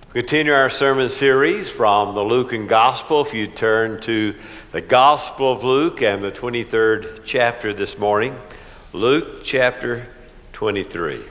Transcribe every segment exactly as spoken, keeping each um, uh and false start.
Continue our sermon series from the Lucan Gospel. If you turn to the Gospel of Luke and the twenty-third chapter this morning, Luke chapter twenty-three.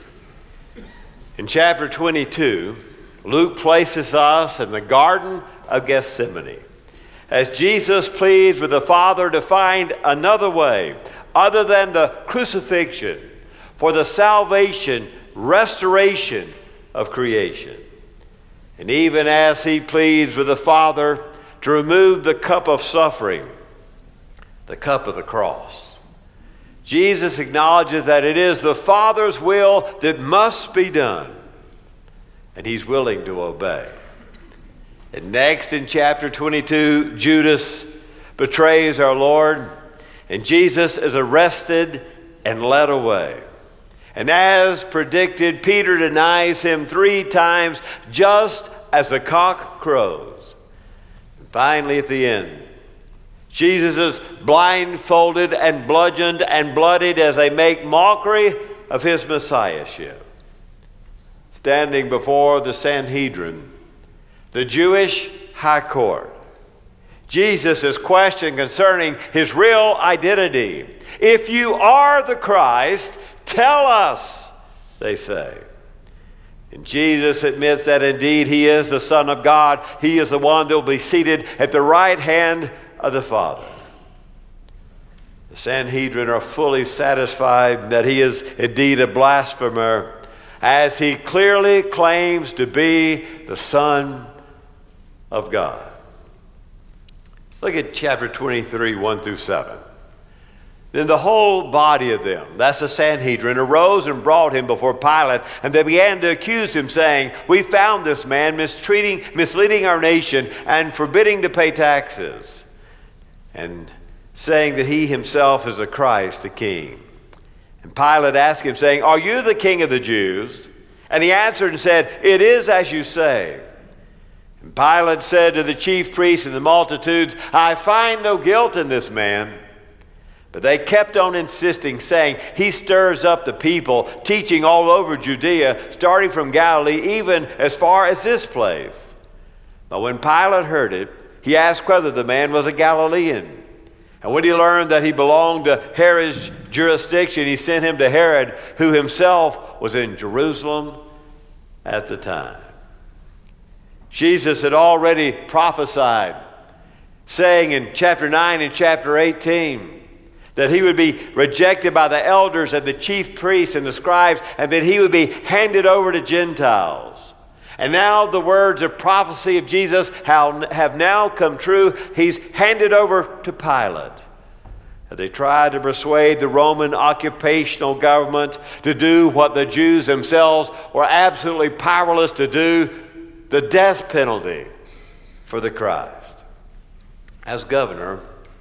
In chapter twenty-two, Luke places us in the Garden of Gethsemane as Jesus pleads with the Father to find another way other than the crucifixion for the salvation, restoration of creation. And even as he pleads with the Father to remove the cup of suffering, the cup of the cross, Jesus acknowledges that it is the Father's will that must be done, and he's willing to obey. And next in chapter twenty-two, Judas betrays our Lord, and Jesus is arrested and led away. And as predicted, Peter denies him three times just as the cock crows. And finally at the end, Jesus is blindfolded and bludgeoned and bloodied as they make mockery of his messiahship. Standing before the Sanhedrin, the Jewish high court, Jesus is questioned concerning his real identity. If you are the Christ, tell us, they say. And Jesus admits that indeed he is the Son of God. He is the one that will be seated at the right hand of the Father. The Sanhedrin are fully satisfied that he is indeed a blasphemer, as he clearly claims to be the Son of God. Look at chapter twenty-three, one through seven. Then the whole body of them, that's the Sanhedrin, arose and brought him before Pilate, and they began to accuse him, saying, "We found this man mistreating, misleading our nation, and forbidding to pay taxes, and saying that he himself is the Christ, the King." And Pilate asked him, saying, "Are you the King of the Jews?" And he answered and said, "It is as you say." And Pilate said to the chief priests and the multitudes, "I find no guilt in this man." But they kept on insisting, saying, "He stirs up the people, teaching all over Judea, starting from Galilee, even as far as this place." But when Pilate heard it, he asked whether the man was a Galilean. And when he learned that he belonged to Herod's jurisdiction, he sent him to Herod, who himself was in Jerusalem at the time. Jesus had already prophesied, saying in chapter nine and chapter eighteen, that he would be rejected by the elders and the chief priests and the scribes, and that he would be handed over to Gentiles. And now the words of prophecy of Jesus have now come true. He's handed over to Pilate. As they tried to persuade the Roman occupational government to do what the Jews themselves were absolutely powerless to do, the death penalty for the Christ. As governor,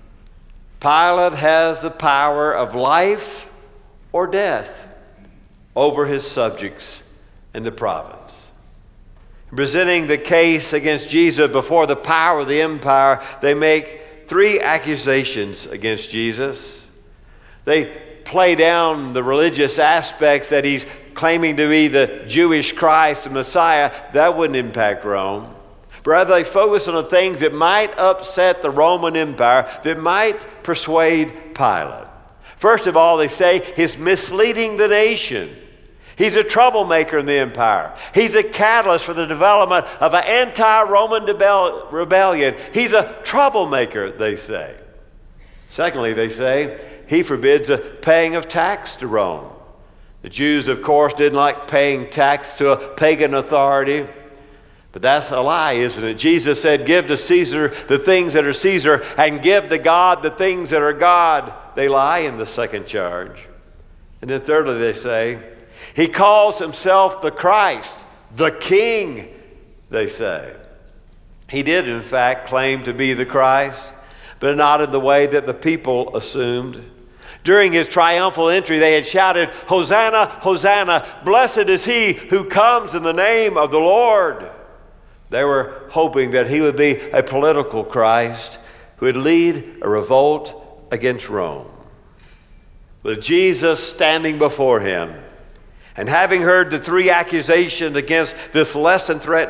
Pilate has the power of life or death over his subjects in the province. Presenting the case against Jesus before the power of the empire, they make three accusations against Jesus. They play down the religious aspects that he's claiming to be the Jewish Christ, the Messiah. That wouldn't impact Rome. Rather, they focus on the things that might upset the Roman Empire, that might persuade Pilate. First of all, they say he's misleading the nation. He's a troublemaker in the empire. He's a catalyst for the development of an anti-Roman rebellion. He's a troublemaker, they say. Secondly, they say he forbids the paying of tax to Rome. The Jews, of course, didn't like paying tax to a pagan authority. But that's a lie, isn't it? Jesus said, "Give to Caesar the things that are Caesar, and give to God the things that are God." They lie in the second charge. And then thirdly, they say, he calls himself the Christ, the King, they say. He did, in fact, claim to be the Christ, but not in the way that the people assumed. During his triumphal entry, they had shouted, "Hosanna, Hosanna, blessed is he who comes in the name of the Lord." They were hoping that he would be a political Christ who would lead a revolt against Rome. With Jesus standing before him, and having heard the three accusations against this less than threatening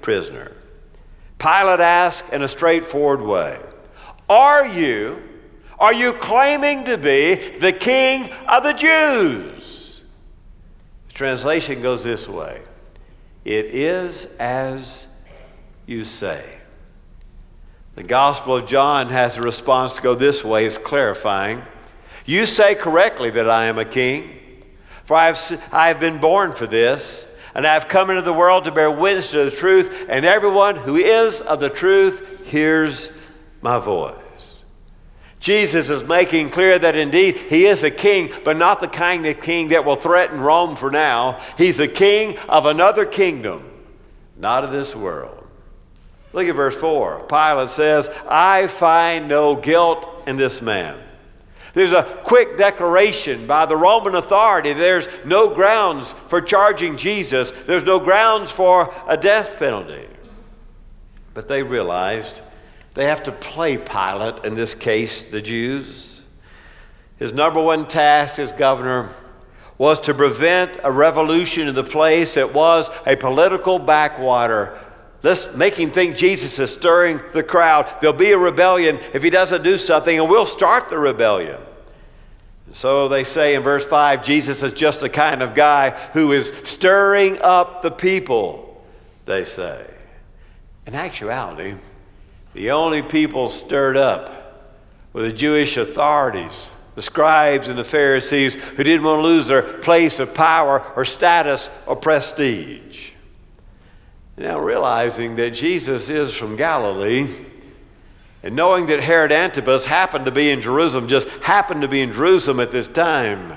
prisoner. Pilate asked in a straightforward way, Are you, are you claiming to be the king of the Jews? The translation goes this way, It is as you say. The Gospel of John has a response to go this way. It's clarifying. You say correctly that I am a king, for I have, I have been born for this, and I have come into the world to bear witness to the truth, and everyone who is of the truth hears my voice. Jesus is making clear that indeed he is a king, but not the kind of king that will threaten Rome for now. He's the king of another kingdom, not of this world. Look at verse four. Pilate says, I find no guilt in this man. There's a quick declaration by the Roman authority. There's no grounds for charging Jesus. There's no grounds for a death penalty. But they realized they have to play Pilate, in this case, the Jews. His number one task as governor was to prevent a revolution in the place that was a political backwater. Let's make him think Jesus is stirring the crowd. There'll be a rebellion if he doesn't do something, and we'll start the rebellion. So they say in verse five, Jesus is just the kind of guy who is stirring up the people, they say. In actuality, the only people stirred up were the Jewish authorities, the scribes and the Pharisees, who didn't want to lose their place of power or status or prestige. Now, realizing that Jesus is from Galilee, and knowing that Herod Antipas happened to be in Jerusalem, just happened to be in Jerusalem at this time,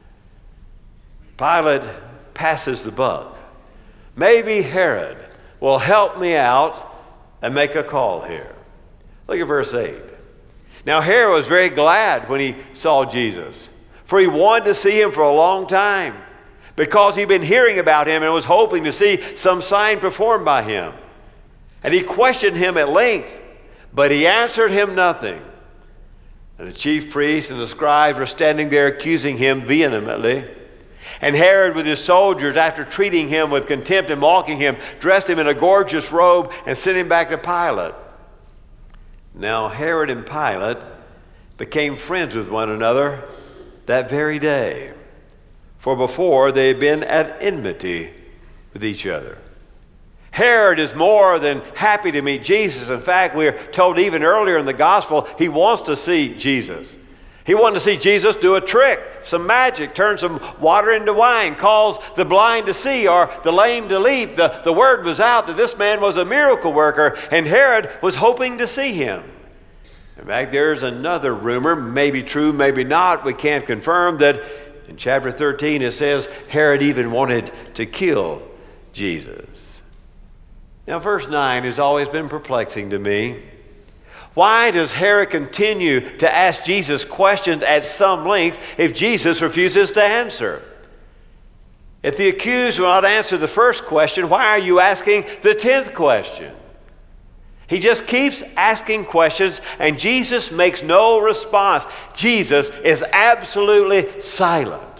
Pilate passes the buck. Maybe Herod will help me out and make a call here. Look at verse eight. Now, Herod was very glad when he saw Jesus, for he wanted to see him for a long time, because he'd been hearing about him and was hoping to see some sign performed by him. And he questioned him at length, but he answered him nothing. And the chief priests and the scribes were standing there accusing him vehemently. And Herod with his soldiers, after treating him with contempt and mocking him, dressed him in a gorgeous robe and sent him back to Pilate. Now Herod and Pilate became friends with one another that very day, for before they had been at enmity with each other. Herod is more than happy to meet Jesus. In fact, we're told even earlier in the gospel, he wants to see Jesus. He wanted to see Jesus do a trick, some magic, turn some water into wine, cause the blind to see or the lame to leap. The, the word was out that this man was a miracle worker, and Herod was hoping to see him. In fact, there's another rumor, maybe true, maybe not, we can't confirm, that in chapter thirteen it says Herod even wanted to kill Jesus. Now, verse nine has always been perplexing to me. Why does Herod continue to ask Jesus questions at some length if Jesus refuses to answer? If the accused will not answer the first question, why are you asking the tenth question? He just keeps asking questions, and Jesus makes no response. Jesus is absolutely silent.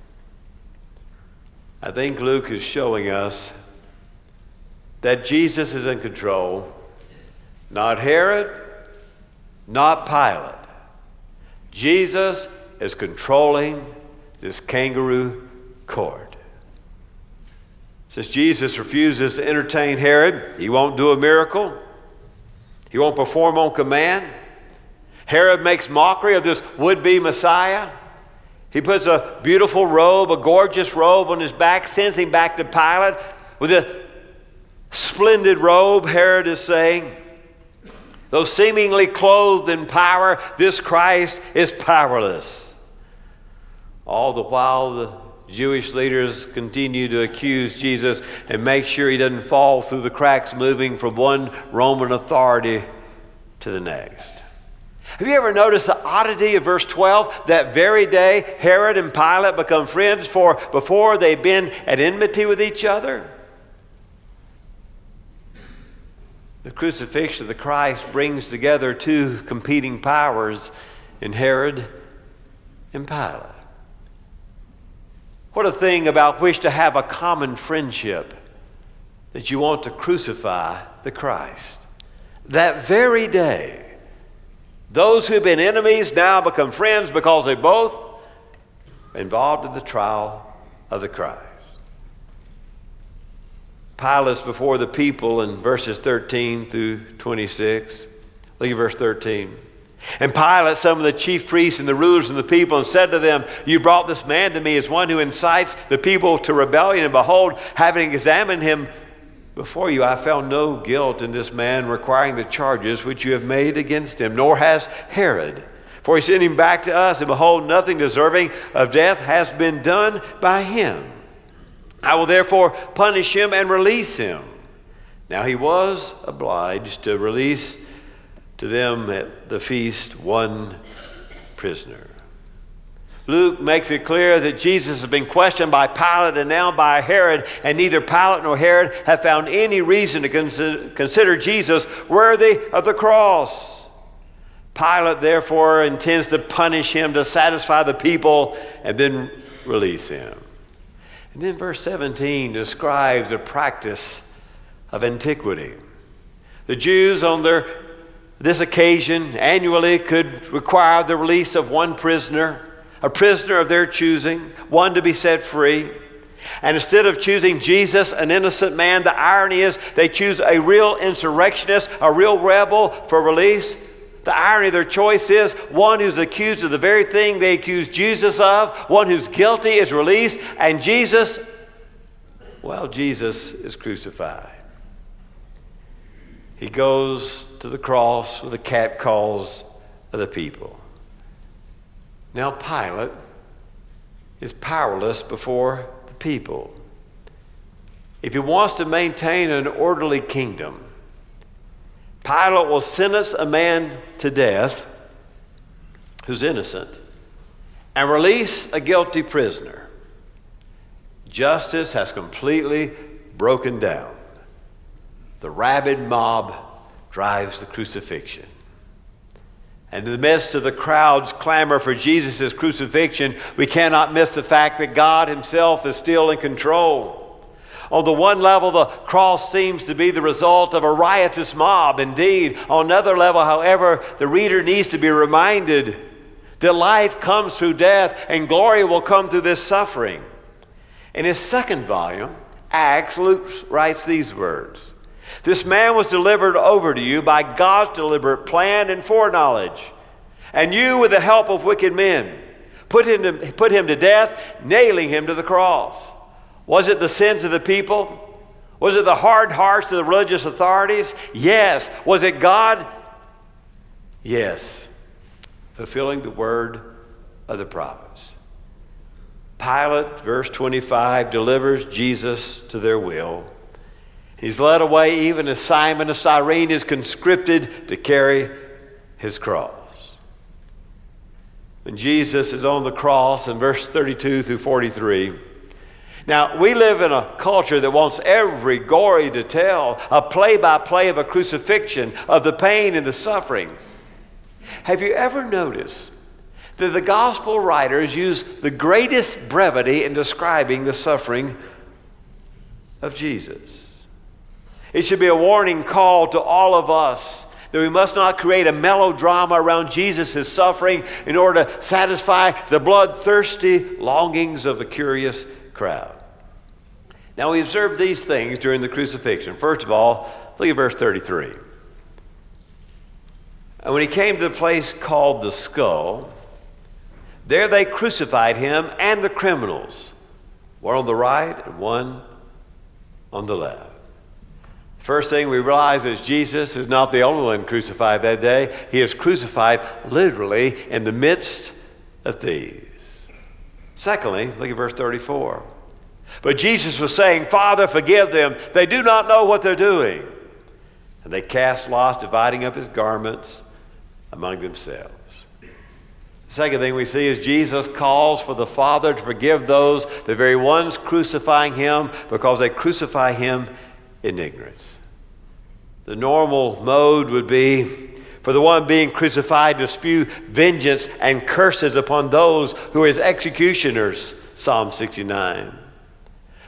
I think Luke is showing us that Jesus is in control, not Herod, not Pilate. Jesus is controlling this kangaroo court. Since Jesus refuses to entertain Herod, he won't do a miracle. He won't perform on command. Herod makes mockery of this would-be Messiah. He puts a beautiful robe, a gorgeous robe on his back, sends him back to Pilate with a splendid robe, Herod is saying. Though seemingly clothed in power, this Christ is powerless. All the while, the Jewish leaders continue to accuse Jesus and make sure he doesn't fall through the cracks, moving from one Roman authority to the next. Have you ever noticed the oddity of verse twelve? That very day, Herod and Pilate become friends, for before they've been at enmity with each other. The crucifixion of the Christ brings together two competing powers in Herod and Pilate. What a thing about which to have a common friendship. that you want to crucify the Christ. That very day, those who've been enemies now become friends because they both are involved in the trial of the Christ. Pilate's before the people in verses thirteen through twenty-six. Look at verse thirteen. And Pilate summoned the chief priests and the rulers of the people and said to them, you brought this man to me as one who incites the people to rebellion. And behold, having examined him before you, I found no guilt in this man requiring the charges which you have made against him, nor has Herod. For he sent him back to us, and behold, nothing deserving of death has been done by him. I will therefore punish him and release him. Now he was obliged to release to them at the feast one prisoner. Luke makes it clear that Jesus has been questioned by Pilate and now by Herod, and neither Pilate nor Herod have found any reason to consider, consider Jesus worthy of the cross. Pilate therefore intends to punish him to satisfy the people and then release him. And then verse seventeen describes a practice of antiquity. The Jews on their this occasion annually could require the release of one prisoner, a prisoner of their choosing, one to be set free. And instead of choosing Jesus, an innocent man, the irony is they choose a real insurrectionist, a real rebel for release. The irony of their choice is one who's accused of the very thing they accuse Jesus of, one who's guilty is released, and Jesus, well, Jesus is crucified. He goes to the cross with the catcalls of the people. Now Pilate is powerless before the people. If he wants to maintain an orderly kingdom, Pilate will sentence a man to death who's innocent and release a guilty prisoner. Justice has completely broken down. The rabid mob drives the crucifixion. And in the midst of the crowd's clamor for Jesus' crucifixion, we cannot miss the fact that God himself is still in control. On the one level, the cross seems to be the result of a riotous mob. Indeed, on another level, however, the reader needs to be reminded that life comes through death and glory will come through this suffering. In his second volume, Acts, Luke writes these words. This man was delivered over to you by God's deliberate plan and foreknowledge. And you, with the help of wicked men, put him to, put him to death, nailing him to the cross. Was it the sins of the people? Was it the hard hearts of the religious authorities? Yes. Was it God? Yes. Fulfilling the word of the prophets. Pilate, verse twenty-five, delivers Jesus to their will. He's led away even as Simon of Cyrene is conscripted to carry his cross. When Jesus is on the cross in verse thirty-two through forty-three, now we live in a culture that wants every gory detail, a play-by-play of a crucifixion, of the pain and the suffering. Have you ever noticed that the gospel writers use the greatest brevity in describing the suffering of Jesus? It should be a warning call to all of us that we must not create a melodrama around Jesus' suffering in order to satisfy the bloodthirsty longings of a curious crowd. Now we observe these things during the crucifixion. First of all, look at verse thirty-three. And when he came to the place called the Skull, there they crucified him and the criminals, one on the right and one on the left. First thing we realize is Jesus is not the only one crucified that day. He is crucified literally in the midst of thieves. Secondly, look at verse thirty-four. But Jesus was saying, Father, forgive them. They do not know what they're doing. And they cast lots, dividing up his garments among themselves. The second thing we see is Jesus calls for the Father to forgive those, the very ones crucifying him, because they crucify him in ignorance. The normal mode would be for the one being crucified to spew vengeance and curses upon those who are his executioners, Psalm sixty-nine.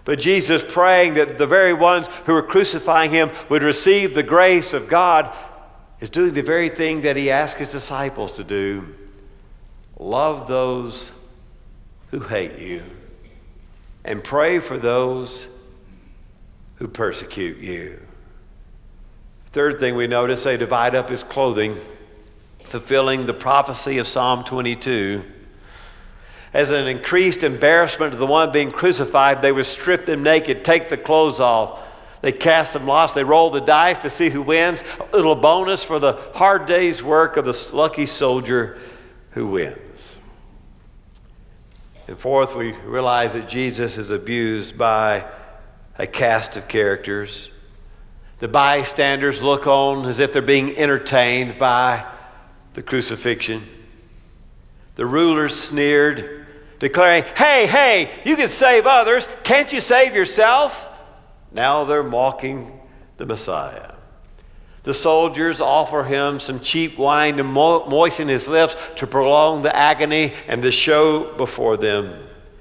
But Jesus, praying that the very ones who were crucifying him would receive the grace of God, is doing the very thing that he asked his disciples to do. Love those who hate you, and pray for those who persecute you. Third thing we notice, they divide up his clothing, fulfilling the prophecy of Psalm twenty-two. As an increased embarrassment to the one being crucified, they would strip them naked, take the clothes off. They cast them lost. They roll the dice to see who wins. A little bonus for the hard day's work of the lucky soldier who wins. And fourth, we realize that Jesus is abused by a cast of characters. The bystanders look on as if they're being entertained by the crucifixion. The rulers sneered, declaring, hey, hey, you can save others. Can't you save yourself? Now they're mocking the Messiah. The soldiers offer him some cheap wine to mo- moisten his lips to prolong the agony and the show before them.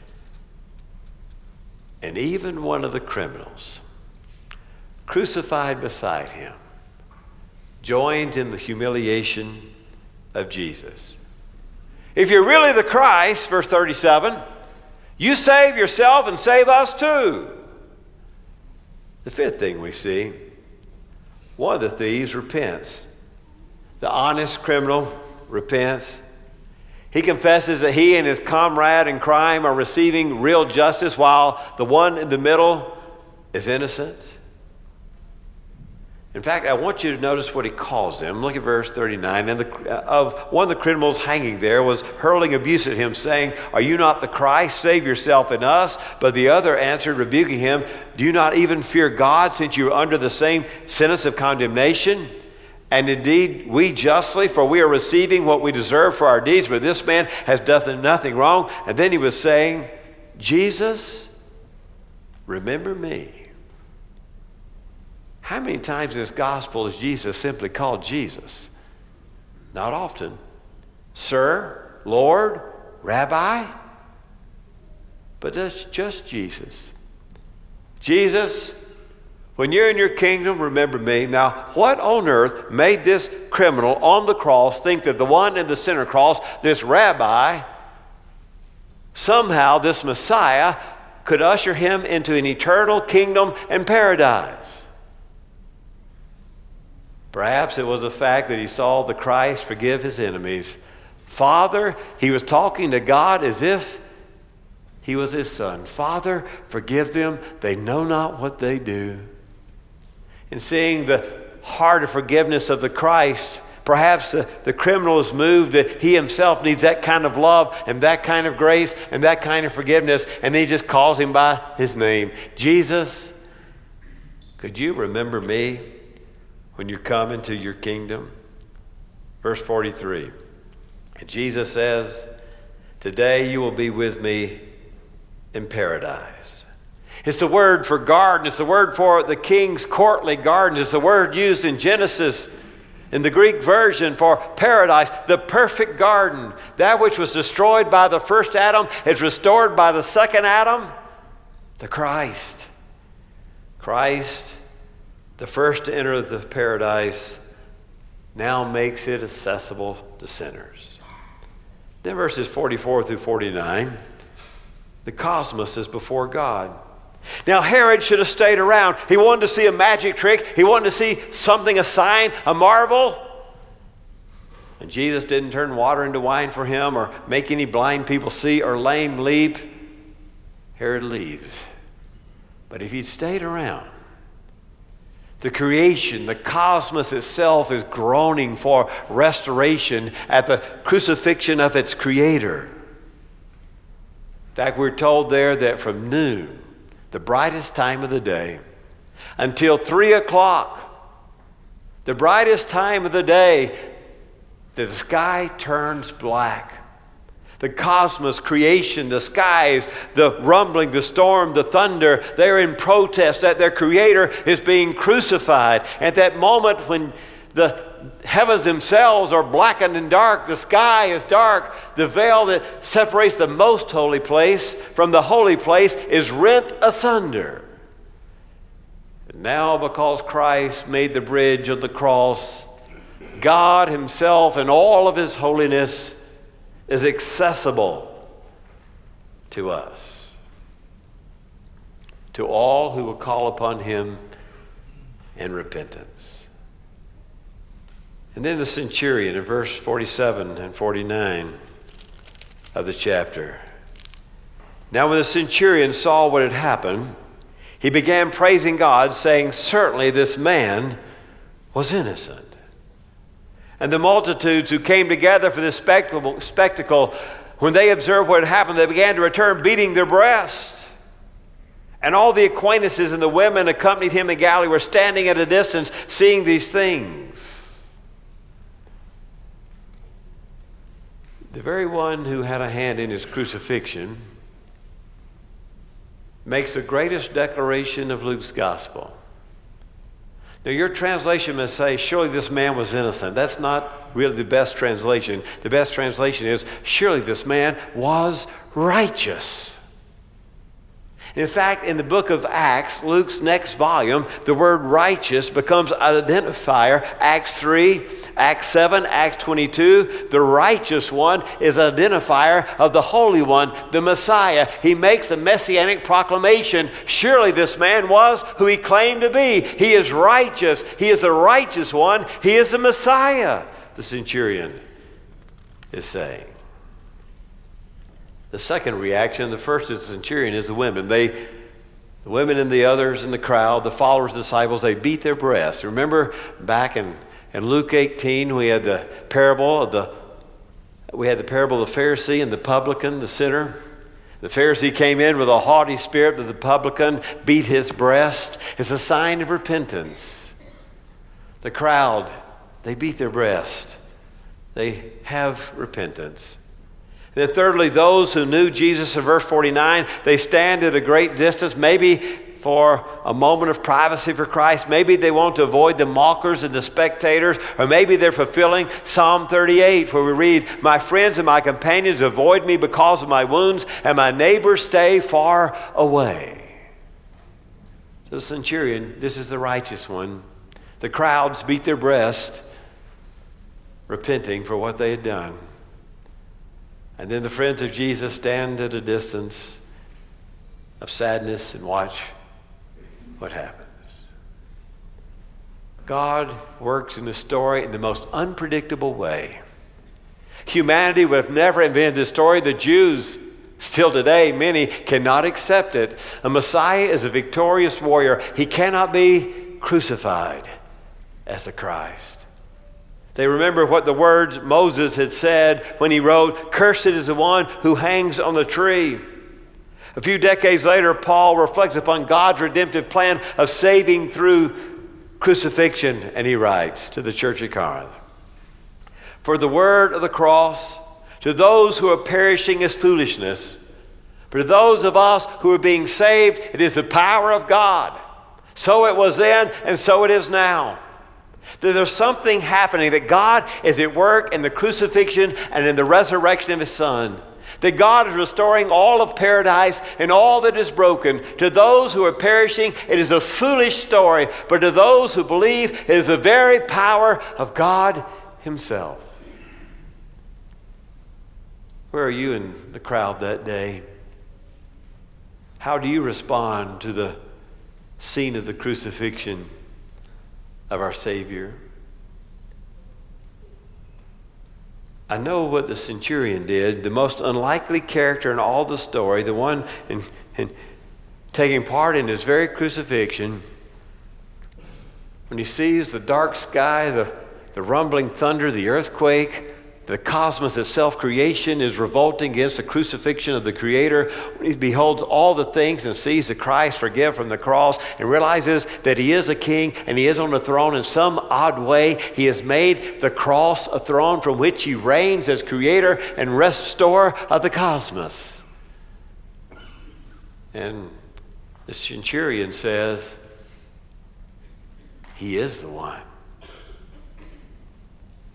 And even one of the criminals, crucified beside him, joined in the humiliation of Jesus. If you're really the Christ, verse thirty-seven, you save yourself and save us too. The fifth thing we see, one of the thieves repents. The honest criminal repents. He confesses that he and his comrade in crime are receiving real justice while the one in the middle is innocent. In fact, I want you to notice what he calls them. Look at verse thirty-nine. And the, of one of the criminals hanging there was hurling abuse at him, saying, are you not the Christ? Save yourself and us. But the other answered, rebuking him, do you not even fear God, since you are under the same sentence of condemnation? And indeed, we justly, for we are receiving what we deserve for our deeds, but this man has done nothing wrong. And then he was saying, Jesus, remember me. How many times in this gospel is Jesus simply called Jesus? Not often. Sir, Lord, Rabbi. But that's just Jesus. Jesus, when you're in your kingdom, remember me. Now, what on earth made this criminal on the cross think that the one in the center cross, this rabbi, somehow this Messiah, could usher him into an eternal kingdom and paradise? Perhaps it was the fact that he saw the Christ forgive his enemies. Father, he was talking to God as if he was his son. Father, forgive them. They know not what they do. And seeing the heart of forgiveness of the Christ, perhaps the, the criminal is moved that he himself needs that kind of love and that kind of grace and that kind of forgiveness. And he just calls him by his name. Jesus, could you remember me when you come into your kingdom? Verse forty-three. And Jesus says, today you will be with me in paradise. It's the word for garden. It's the word for the king's courtly garden. It's the word used in Genesis in the Greek version for paradise, the perfect garden. That which was destroyed by the first Adam is restored by the second Adam, the Christ. Christ, the first to enter the paradise, now makes it accessible to sinners. Then verses forty-four through forty-nine, the cosmos is before God. Now Herod should have stayed around. He wanted to see a magic trick. He wanted to see something, a sign, a marvel. And Jesus didn't turn water into wine for him or make any blind people see or lame leap. Herod leaves. But if he'd stayed around, the creation, the cosmos itself is groaning for restoration at the crucifixion of its creator. In fact, we're told there that from noon, the brightest time of the day, until three o'clock, the brightest time of the day, the sky turns black. The cosmos, creation, the skies, the rumbling, the storm, the thunder, they're in protest that their creator is being crucified. At that moment when The heavens themselves are blackened and dark. The sky is dark. The veil that separates the most holy place from the holy place is rent asunder. And now, because Christ made the bridge of the cross, God himself in all of his holiness is accessible to us, to all who will call upon him in repentance. And then the centurion in verse forty-seven and forty-nine of the chapter. Now when the centurion saw what had happened, he began praising God, saying, "Certainly this man was innocent." And the multitudes who came together for this spectacle, spectacle, when they observed what had happened, they began to return, beating their breasts. And all the acquaintances and the women accompanied him in Galilee were standing at a distance, seeing these things. The very one who had a hand in his crucifixion makes the greatest declaration of Luke's gospel. Now, your translation must say, surely this man was innocent. That's not really the best translation. The best translation is, surely this man was righteous. In fact, in the book of Acts, Luke's next volume, the word righteous becomes an identifier. Acts three, Acts seven, Acts twenty-two. The righteous one is an identifier of the Holy One, the Messiah. He makes a messianic proclamation. Surely this man was who he claimed to be. He is righteous. He is the righteous one. He is the Messiah, the centurion is saying. The second reaction, the first is the centurion, is the women. They, the women and the others in the crowd, the followers, disciples, they beat their breasts. Remember back in, in Luke eighteen, we had the parable of the we had the parable of the Pharisee and the publican, the sinner. The Pharisee came in with a haughty spirit, but the publican beat his breast. It's a sign of repentance. The crowd, they beat their breast. They have repentance. And then thirdly, those who knew Jesus in verse forty-nine, they stand at a great distance, maybe for a moment of privacy for Christ. Maybe they want to avoid the mockers and the spectators, or maybe they're fulfilling Psalm thirty-eight, where we read, "My friends and my companions avoid me because of my wounds, and my neighbors stay far away." So the centurion, this is the righteous one. The crowds beat their breast, repenting for what they had done. And then the friends of Jesus stand at a distance of sadness and watch what happens. God works in the story in the most unpredictable way. Humanity would have never invented this story. The Jews, still today, many cannot accept it. A Messiah is a victorious warrior. He cannot be crucified as the Christ. They remember what the words Moses had said when he wrote, "Cursed is the one who hangs on the tree." A few decades later, Paul reflects upon God's redemptive plan of saving through crucifixion, and he writes to the church at Corinth, "For the word of the cross, to those who are perishing is foolishness, but to those of us who are being saved, it is the power of God. So it was then, and so it is now." That there's something happening, that God is at work in the crucifixion and in the resurrection of his Son. That God is restoring all of paradise and all that is broken. To those who are perishing, it is a foolish story, but to those who believe, it is the very power of God himself. Where are you in the crowd that day? How do you respond to the scene of the crucifixion of our Savior? I know what the centurion did. The most unlikely character in all the story, the one in, in taking part in his very crucifixion, when he sees the dark sky, the, the rumbling thunder, the earthquake, the cosmos itself, creation is revolting against the crucifixion of the Creator. When he beholds all the things and sees the Christ forgive from the cross and realizes that he is a king and he is on the throne in some odd way, he has made the cross a throne from which he reigns as Creator and restorer of the cosmos. And the centurion says, he is the one.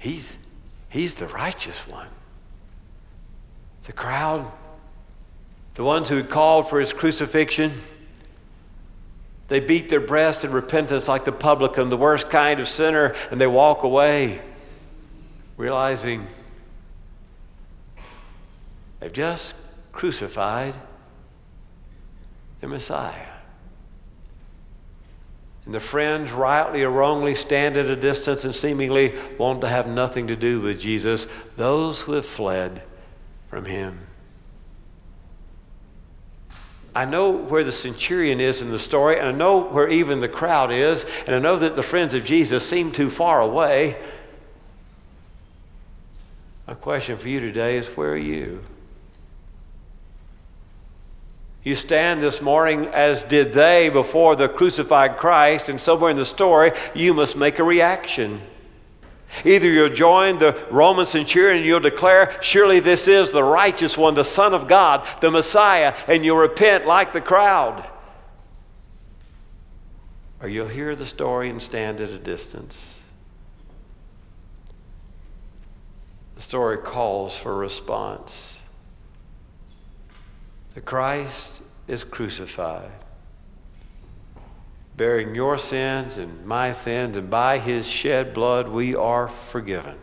He's, he's the righteous one. The crowd, the ones who had called for his crucifixion, they beat their breast in repentance like the publican, the worst kind of sinner, and they walk away, realizing they've just crucified the Messiah. And the friends, rightly or wrongly, stand at a distance and seemingly want to have nothing to do with Jesus, those who have fled from him. I know where the centurion is in the story, and I know where even the crowd is, and I know that the friends of Jesus seem too far away. My question for you today is, where are you? You stand this morning as did they before the crucified Christ, and somewhere in the story you must make a reaction. Either you'll join the Roman centurion and you'll declare, surely this is the righteous one, the Son of God, the Messiah, and you'll repent like the crowd. Or you'll hear the story and stand at a distance. The story calls for a response. The Christ is crucified, bearing your sins and my sins, and by his shed blood we are forgiven.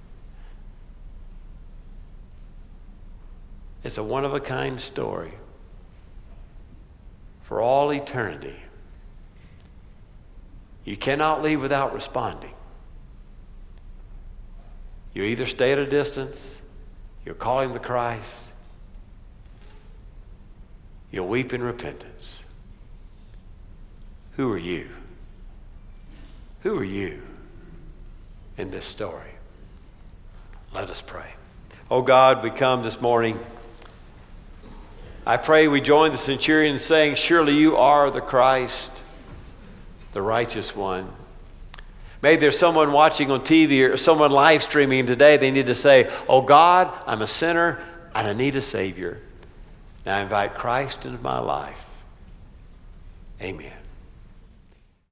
It's a one-of-a-kind story for all eternity. You cannot leave without responding. You either stay at a distance, you're calling the Christ, you'll weep in repentance. Who are you? Who are you in this story? Let us pray. Oh God, we come this morning. I pray we join the centurion saying, surely you are the Christ, the righteous one. Maybe there's someone watching on T V or someone live streaming today. They need to say, oh God, I'm a sinner and I need a Savior. Now I invite Christ into my life. Amen.